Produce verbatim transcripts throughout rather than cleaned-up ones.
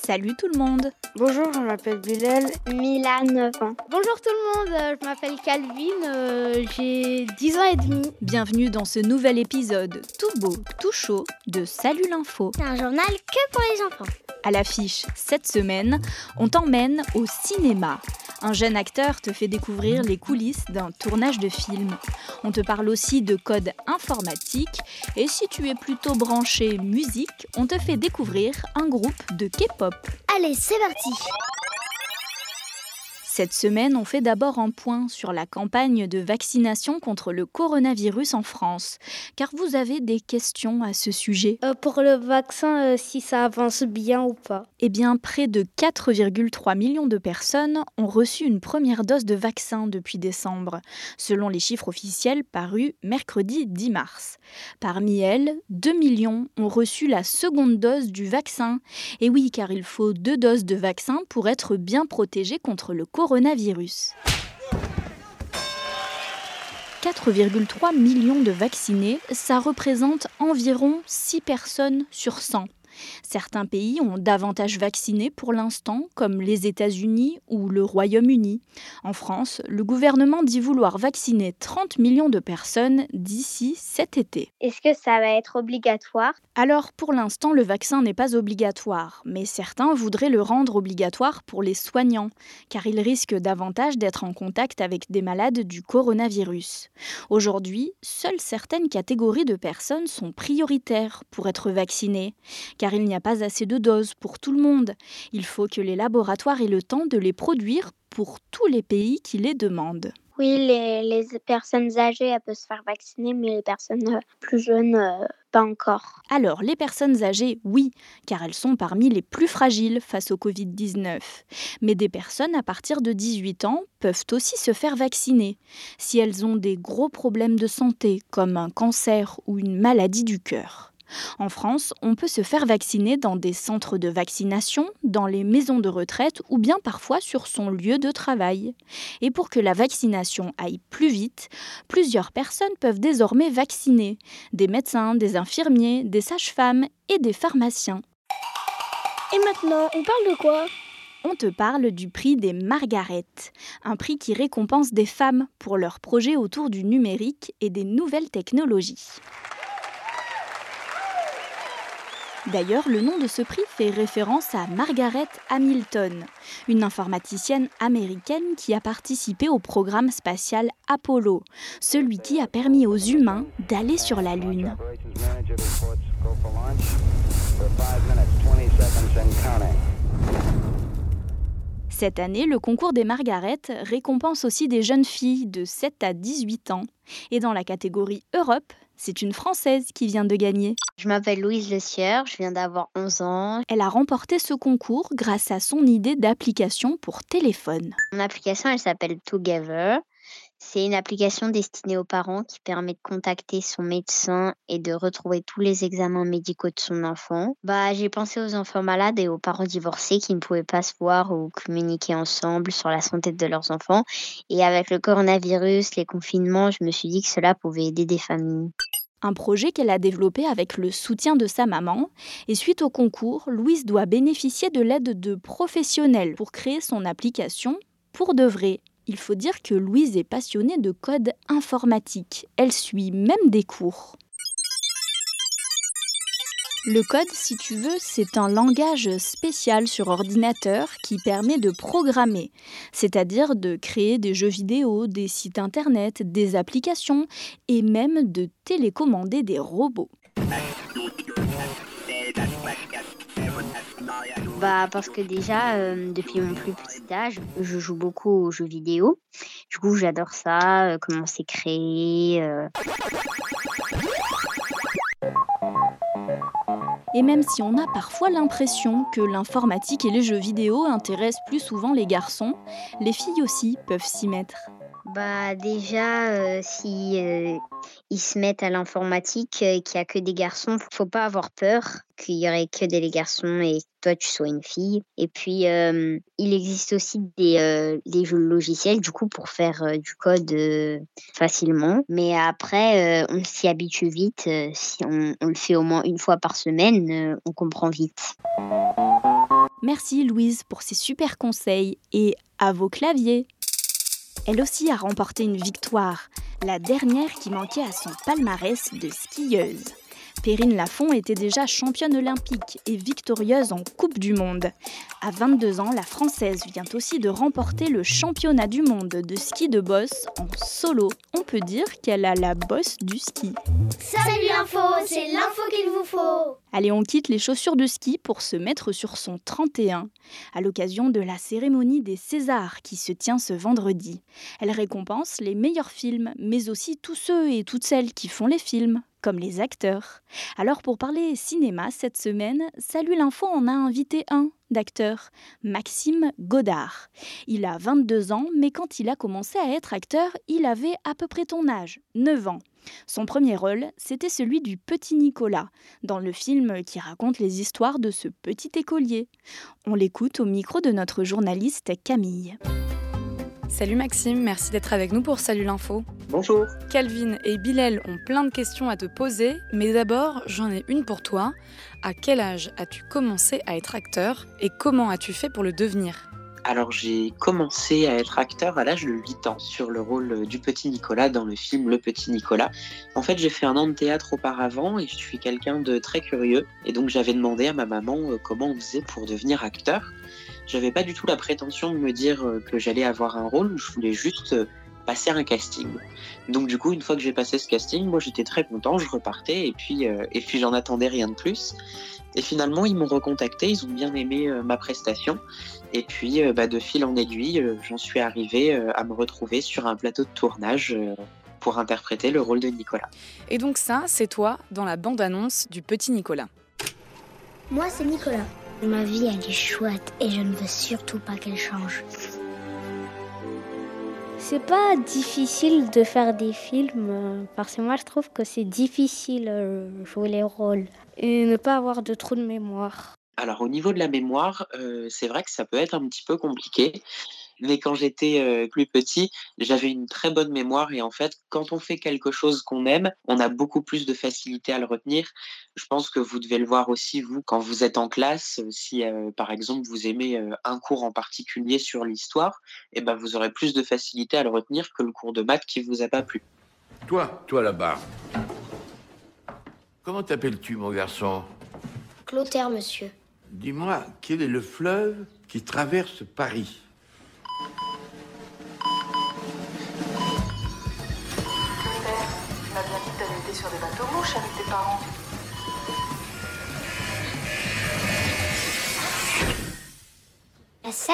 Salut tout le monde! Bonjour, je m'appelle Bilal. Mila, neuf ans. Bonjour tout le monde, euh, je m'appelle Calvin, euh, j'ai dix ans et demi. Bienvenue dans ce nouvel épisode tout beau, tout chaud de Salut l'info. C'est un journal que pour les enfants. À l'affiche cette semaine, on t'emmène au cinéma. Un jeune acteur te fait découvrir les coulisses d'un tournage de film. On te parle aussi de code informatique. Et si tu es plutôt branché musique, on te fait découvrir un groupe de K-pop. Allez, c'est parti! Cette semaine, on fait d'abord un point sur la campagne de vaccination contre le coronavirus en France. Car vous avez des questions à ce sujet. Euh, pour le vaccin, euh, si ça avance bien ou pas? Eh bien, près de quatre virgule trois millions de personnes ont reçu une première dose de vaccin depuis décembre, selon les chiffres officiels parus mercredi dix mars. Parmi elles, deux millions ont reçu la seconde dose du vaccin. Et oui, car il faut deux doses de vaccin pour être bien protégé contre le coronavirus. coronavirus. quatre virgule trois millions de vaccinés, ça représente environ six personnes sur cent. Certains pays ont davantage vacciné pour l'instant, comme les États-Unis ou le Royaume-Uni. En France, le gouvernement dit vouloir vacciner trente millions de personnes d'ici cet été. Est-ce que ça va être obligatoire? Alors, pour l'instant, le vaccin n'est pas obligatoire, mais certains voudraient le rendre obligatoire pour les soignants, car ils risquent davantage d'être en contact avec des malades du coronavirus. Aujourd'hui, seules certaines catégories de personnes sont prioritaires pour être vaccinées, car il n'y a pas assez de doses pour tout le monde. Il faut que les laboratoires aient le temps de les produire pour tous les pays qui les demandent. Oui, les, les personnes âgées, elles peuvent se faire vacciner, mais les personnes euh, plus jeunes, euh, pas encore. Alors, les personnes âgées, oui, car elles sont parmi les plus fragiles face au covid dix-neuf. Mais des personnes à partir de dix-huit ans peuvent aussi se faire vacciner, si elles ont des gros problèmes de santé, comme un cancer ou une maladie du cœur. En France, on peut se faire vacciner dans des centres de vaccination, dans les maisons de retraite ou bien parfois sur son lieu de travail. Et pour que la vaccination aille plus vite, plusieurs personnes peuvent désormais vacciner. Des médecins, des infirmiers, des sages-femmes et des pharmaciens. Et maintenant, on parle de quoi? On te parle du prix des Margaret, un prix qui récompense des femmes pour leurs projets autour du numérique et des nouvelles technologies. D'ailleurs, le nom de ce prix fait référence à Margaret Hamilton, une informaticienne américaine qui a participé au programme spatial Apollo, celui qui a permis aux humains d'aller sur la Lune. Cette année, le concours des Margaret récompense aussi des jeunes filles de sept à dix-huit ans. Et dans la catégorie Europe, c'est une Française qui vient de gagner. Je m'appelle Louise Le Sieur, je viens d'avoir onze ans. Elle a remporté ce concours grâce à son idée d'application pour téléphone. Mon application, elle s'appelle Together. C'est une application destinée aux parents qui permet de contacter son médecin et de retrouver tous les examens médicaux de son enfant. Bah, j'ai pensé aux enfants malades et aux parents divorcés qui ne pouvaient pas se voir ou communiquer ensemble sur la santé de leurs enfants. Et avec le coronavirus, les confinements, je me suis dit que cela pouvait aider des familles. Un projet qu'elle a développé avec le soutien de sa maman. Et suite au concours, Louise doit bénéficier de l'aide de professionnels pour créer son application pour de vrai. Il faut dire que Louise est passionnée de code informatique. Elle suit même des cours. Le code, si tu veux, c'est un langage spécial sur ordinateur qui permet de programmer, c'est-à-dire de créer des jeux vidéo, des sites internet, des applications et même de télécommander des robots. Bah parce que déjà, euh, depuis mon plus petit âge, je joue beaucoup aux jeux vidéo. Du coup, j'adore ça, euh, comment c'est créé. Euh... Et même si on a parfois l'impression que l'informatique et les jeux vidéo intéressent plus souvent les garçons, les filles aussi peuvent s'y mettre. Bah déjà, euh, si euh, ils se mettent à l'informatique, euh, qu'il n'y a que des garçons, faut pas avoir peur qu'il y aurait que des garçons et que toi tu sois une fille. Et puis euh, il existe aussi des, euh, des jeux logiciels du coup pour faire euh, du code euh, facilement. Mais après, euh, on s'y habitue vite. Euh, si on, on le fait au moins une fois par semaine, euh, on comprend vite. Merci Louise pour ces super conseils et à vos claviers. Elle aussi a remporté une victoire, la dernière qui manquait à son palmarès de skieuse. Perrine Lafont était déjà championne olympique et victorieuse en Coupe du Monde. À vingt-deux ans, la Française vient aussi de remporter le championnat du monde de ski de bosse en solo. On peut dire qu'elle a la bosse du ski. Salut l'info, c'est l'info qu'il vous faut. Allez, on quitte les chaussures de ski pour se mettre sur son trente et un, à l'occasion de la cérémonie des Césars qui se tient ce vendredi. Elle récompense les meilleurs films, mais aussi tous ceux et toutes celles qui font les films, comme les acteurs. Alors pour parler cinéma cette semaine, Salut l'info en a invité un d'acteur, Maxime Godard. Il a vingt-deux ans, mais quand il a commencé à être acteur, il avait à peu près ton âge, neuf ans. Son premier rôle, c'était celui du petit Nicolas, dans le film qui raconte les histoires de ce petit écolier. On l'écoute au micro de notre journaliste Camille. Salut Maxime, merci d'être avec nous pour Salut l'info. Bonjour. Calvin et Bilal ont plein de questions à te poser, mais d'abord, j'en ai une pour toi. À quel âge as-tu commencé à être acteur et comment as-tu fait pour le devenir ? Alors j'ai commencé à être acteur à l'âge de huit ans sur le rôle du petit Nicolas dans le film Le Petit Nicolas. En fait, j'ai fait un an de théâtre auparavant et je suis quelqu'un de très curieux. Et donc j'avais demandé à ma maman euh, comment on faisait pour devenir acteur. J'avais pas du tout la prétention de me dire euh, que j'allais avoir un rôle, je voulais juste euh, passer un casting. Donc du coup, une fois que j'ai passé ce casting, moi j'étais très content, je repartais et puis, euh, et puis j'en attendais rien de plus. Et finalement, ils m'ont recontacté, ils ont bien aimé euh, ma prestation. Et puis, euh, bah, de fil en aiguille, euh, j'en suis arrivé euh, à me retrouver sur un plateau de tournage euh, pour interpréter le rôle de Nicolas. Et donc ça, c'est toi dans la bande-annonce du Petit Nicolas. Moi, c'est Nicolas. Ma vie, elle est chouette et je ne veux surtout pas qu'elle change. C'est pas difficile de faire des films, euh, parce que moi je trouve que c'est difficile euh, jouer les rôles et ne pas avoir de trou de mémoire. Alors au niveau de la mémoire, euh, c'est vrai que ça peut être un petit peu compliqué. Mais quand j'étais euh, plus petit, j'avais une très bonne mémoire et en fait, quand on fait quelque chose qu'on aime, on a beaucoup plus de facilité à le retenir. Je pense que vous devez le voir aussi, vous, quand vous êtes en classe, si euh, par exemple vous aimez euh, un cours en particulier sur l'histoire, eh ben, vous aurez plus de facilité à le retenir que le cours de maths qui vous a pas plu. Toi, toi là-bas, comment t'appelles-tu, mon garçon ? Clotaire, monsieur. Dis-moi, quel est le fleuve qui traverse Paris ? Tu m'as bien dit d'aller t'aider sur des bateaux mouches avec tes parents. La Seine ?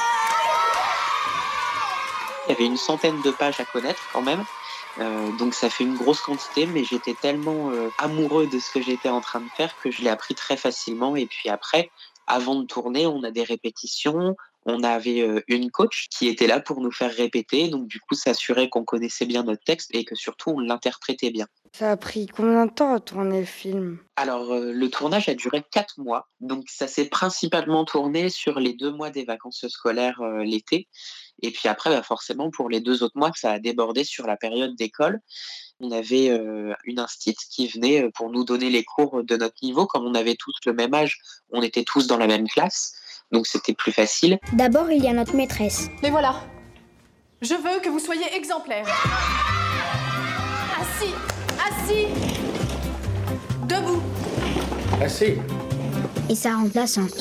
Il y avait une centaine de pages à connaître quand même, euh, donc ça fait une grosse quantité, mais j'étais tellement euh, amoureux de ce que j'étais en train de faire que je l'ai appris très facilement. Et puis après, avant de tourner, on a des répétitions. On avait euh, une coach qui était là pour nous faire répéter, donc du coup s'assurer qu'on connaissait bien notre texte et que surtout on l'interprétait bien. Ça a pris combien de temps à tourner le film ? Alors euh, le tournage a duré quatre mois, donc ça s'est principalement tourné sur les deux mois des vacances scolaires euh, l'été, et puis après bah, forcément pour les deux autres mois ça a débordé sur la période d'école. On avait euh, une instite qui venait pour nous donner les cours de notre niveau, comme on avait tous le même âge, on était tous dans la même classe. Donc c'était plus facile. D'abord, il y a notre maîtresse. Mais voilà, je veux que vous soyez exemplaires. Assis, assis, debout. Assez. Et sa remplaçante.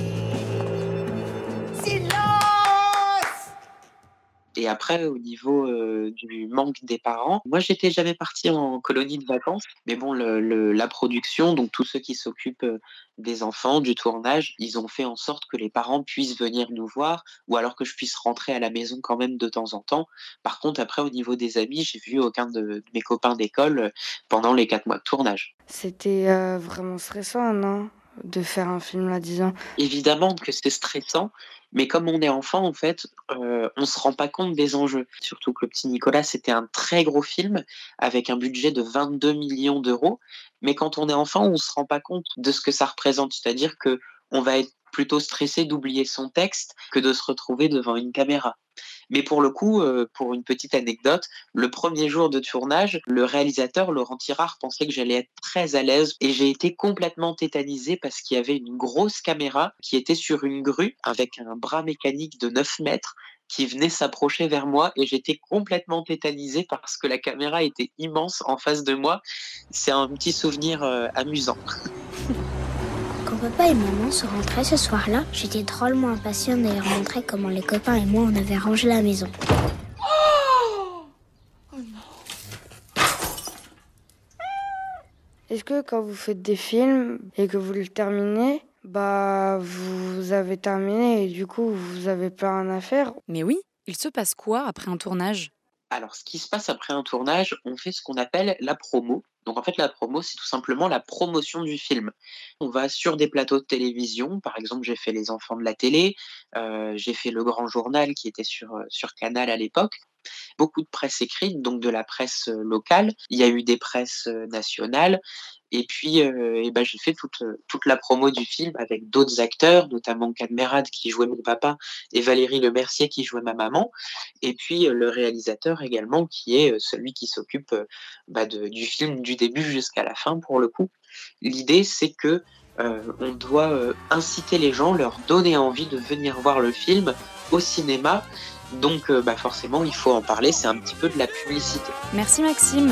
Et après, au niveau euh, du manque des parents, moi, j'étais jamais partie en colonie de vacances. Mais bon, le, le, la production, donc tous ceux qui s'occupent des enfants, du tournage, ils ont fait en sorte que les parents puissent venir nous voir ou alors que je puisse rentrer à la maison quand même de temps en temps. Par contre, après, au niveau des amis, j'ai vu aucun de, de mes copains d'école pendant les quatre mois de tournage. C'était euh, vraiment stressant, non ? De faire un film à dix ans. Évidemment que c'est stressant, mais comme on est enfant, en fait, euh, on ne se rend pas compte des enjeux. Surtout que Le Petit Nicolas, c'était un très gros film avec un budget de vingt-deux millions d'euros. Mais quand on est enfant, on ne se rend pas compte de ce que ça représente. C'est-à-dire qu'on va être plutôt stressé d'oublier son texte que de se retrouver devant une caméra. Mais pour le coup, euh, pour une petite anecdote, le premier jour de tournage, le réalisateur Laurent Tirard pensait que j'allais être très à l'aise et j'ai été complètement tétanisée parce qu'il y avait une grosse caméra qui était sur une grue avec un bras mécanique de neuf mètres qui venait s'approcher vers moi et j'étais complètement tétanisée parce que la caméra était immense en face de moi. C'est un petit souvenir euh, amusant. Quand papa et maman sont rentrés ce soir-là, j'étais drôlement impatiente de leur montrer comment les copains et moi on avait rangé la maison. Est-ce que quand vous faites des films et que vous le terminez, bah vous avez terminé et du coup vous avez plus rien à faire? Mais oui, il se passe quoi après un tournage ? Alors, ce qui se passe après un tournage, on fait ce qu'on appelle la promo. Donc, en fait, la promo, c'est tout simplement la promotion du film. On va sur des plateaux de télévision. Par exemple, j'ai fait Les Enfants de la télé, euh, j'ai fait Le Grand Journal qui était sur, euh, sur Canal à l'époque. Beaucoup de presse écrite, donc de la presse euh, locale. Il y a eu des presses euh, nationales. Et puis, euh, et ben, j'ai fait toute, toute la promo du film avec d'autres acteurs, notamment Cadmerade qui jouait mon papa et Valérie Lemercier qui jouait ma maman. Et puis, euh, le réalisateur également, qui est euh, celui qui s'occupe euh, bah, de, du film du début jusqu'à la fin, pour le coup. L'idée, c'est que euh, on doit euh, inciter les gens, leur donner envie de venir voir le film au cinéma. Donc, euh, bah, forcément, il faut en parler. C'est un petit peu de la publicité. Merci Maxime.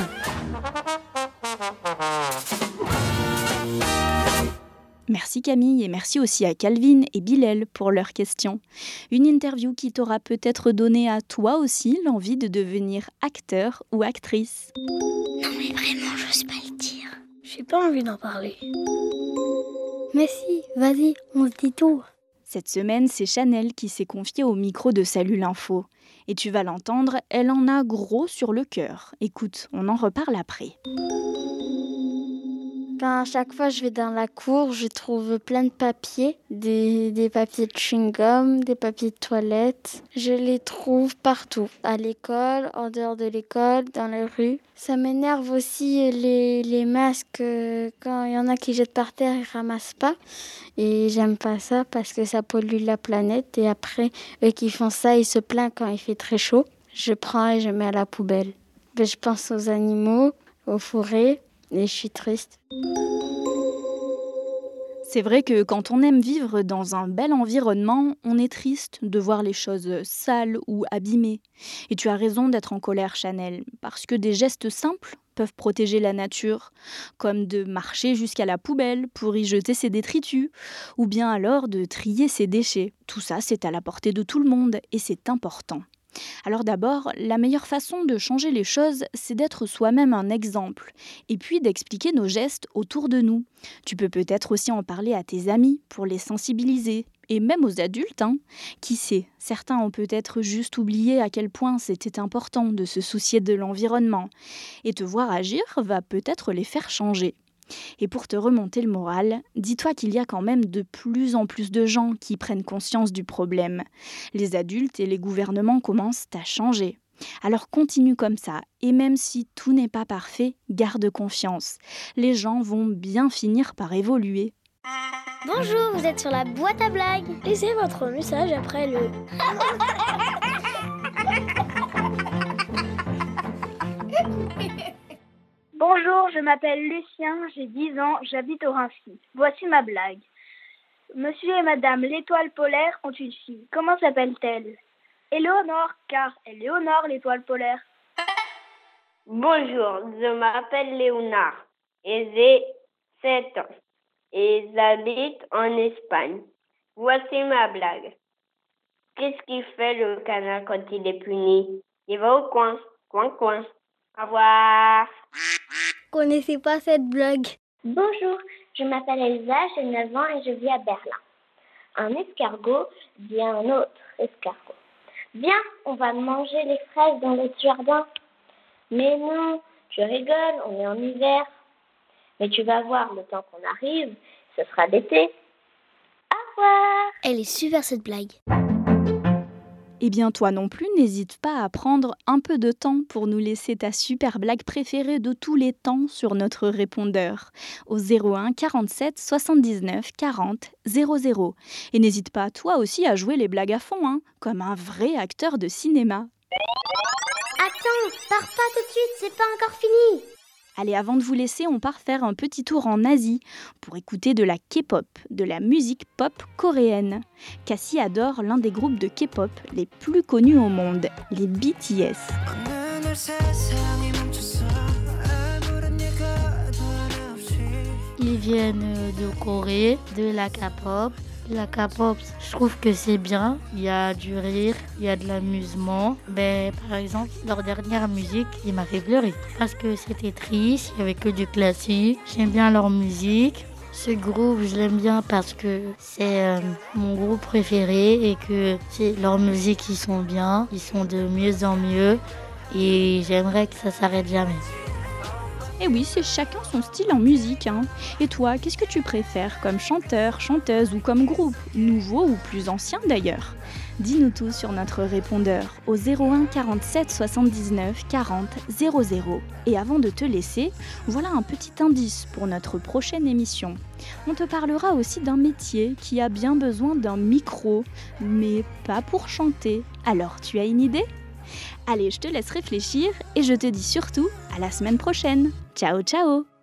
Merci Camille et merci aussi à Calvin et Bilal pour leurs questions. Une interview qui t'aura peut-être donné à toi aussi l'envie de devenir acteur ou actrice. Non mais vraiment, j'ose pas le dire. J'ai pas envie d'en parler. Mais si, vas-y, on se dit tout. Cette semaine, c'est Chanel qui s'est confiée au micro de Salut l'Info. Et tu vas l'entendre, elle en a gros sur le cœur. Écoute, on en reparle après. Quand à chaque fois je vais dans la cour, je trouve plein de papiers, des, des papiers de chewing-gum, des papiers de toilette. Je les trouve partout, à l'école, en dehors de l'école, dans les rues. Ça m'énerve aussi les, les masques, quand il y en a qui jettent par terre, ils ramassent pas. Et j'aime pas ça parce que ça pollue la planète. Et après, eux qui font ça, ils se plaignent quand il fait très chaud. Je prends et je mets à la poubelle. Mais je pense aux animaux, aux forêts. Et je suis triste. C'est vrai que quand on aime vivre dans un bel environnement, on est triste de voir les choses sales ou abîmées. Et tu as raison d'être en colère, Chanel, parce que des gestes simples peuvent protéger la nature, comme de marcher jusqu'à la poubelle pour y jeter ses détritus, ou bien alors de trier ses déchets. Tout ça, c'est à la portée de tout le monde et c'est important. Alors d'abord, la meilleure façon de changer les choses, c'est d'être soi-même un exemple, et puis d'expliquer nos gestes autour de nous. Tu peux peut-être aussi en parler à tes amis pour les sensibiliser, et même aux adultes, hein. Qui sait, certains ont peut-être juste oublié à quel point c'était important de se soucier de l'environnement, et te voir agir va peut-être les faire changer. Et pour te remonter le moral, dis-toi qu'il y a quand même de plus en plus de gens qui prennent conscience du problème. Les adultes et les gouvernements commencent à changer. Alors continue comme ça, et même si tout n'est pas parfait, garde confiance. Les gens vont bien finir par évoluer. Bonjour, vous êtes sur la boîte à blagues. Laissez votre message après le... Bonjour, je m'appelle Lucien, j'ai dix ans, j'habite au Raincy. Voici ma blague. Monsieur et madame l'étoile polaire ont une fille. Comment s'appelle-t-elle? Éléonore, car Éléonore l'étoile polaire. Bonjour, je m'appelle Léonard et j'ai sept ans et j'habite en Espagne. Voici ma blague. Qu'est-ce qu'il fait le canard quand il est puni? Il va au coin, coin, coin. Au revoir. Je connaissais pas cette blague. Bonjour, je m'appelle Elsa, j'ai neuf ans et je vis à Berlin. Un escargot dit à un autre escargot. Viens, on va manger les fraises dans notre jardin. Mais non, tu rigoles, on est en hiver. Mais tu vas voir, le temps qu'on arrive, ce sera l'été. Au revoir. Elle est super cette blague. Eh bien toi non plus, n'hésite pas à prendre un peu de temps pour nous laisser ta super blague préférée de tous les temps sur notre répondeur au zéro un quarante-sept soixante-dix-neuf quarante zéro zéro. Et n'hésite pas toi aussi à jouer les blagues à fond, hein, comme un vrai acteur de cinéma. Attends, pars pas tout de suite, c'est pas encore fini. Allez, avant de vous laisser, on part faire un petit tour en Asie pour écouter de la K-pop, de la musique pop coréenne. Cassie adore l'un des groupes de K-pop les plus connus au monde, les B T S. Ils viennent de Corée, de la K-pop. La K-pop, je trouve que c'est bien. Il y a du rire, il y a de l'amusement. Ben, par exemple, leur dernière musique, il m'a fait pleurer parce que c'était triste, il n'y avait que du classique. J'aime bien leur musique. Ce groupe, je l'aime bien parce que c'est euh, mon groupe préféré et que c'est leur musique, ils sont bien, ils sont de mieux en mieux et j'aimerais que ça s'arrête jamais. Et oui, c'est chacun son style en musique, hein. Et toi, qu'est-ce que tu préfères comme chanteur, chanteuse ou comme groupe, nouveau ou plus ancien d'ailleurs? Dis-nous tout sur notre répondeur au zéro un quarante-sept soixante-dix-neuf quarante zéro zéro. Et avant de te laisser, voilà un petit indice pour notre prochaine émission. On te parlera aussi d'un métier qui a bien besoin d'un micro, mais pas pour chanter. Alors, tu as une idée ? Allez, je te laisse réfléchir et je te dis surtout à la semaine prochaine. Ciao, ciao!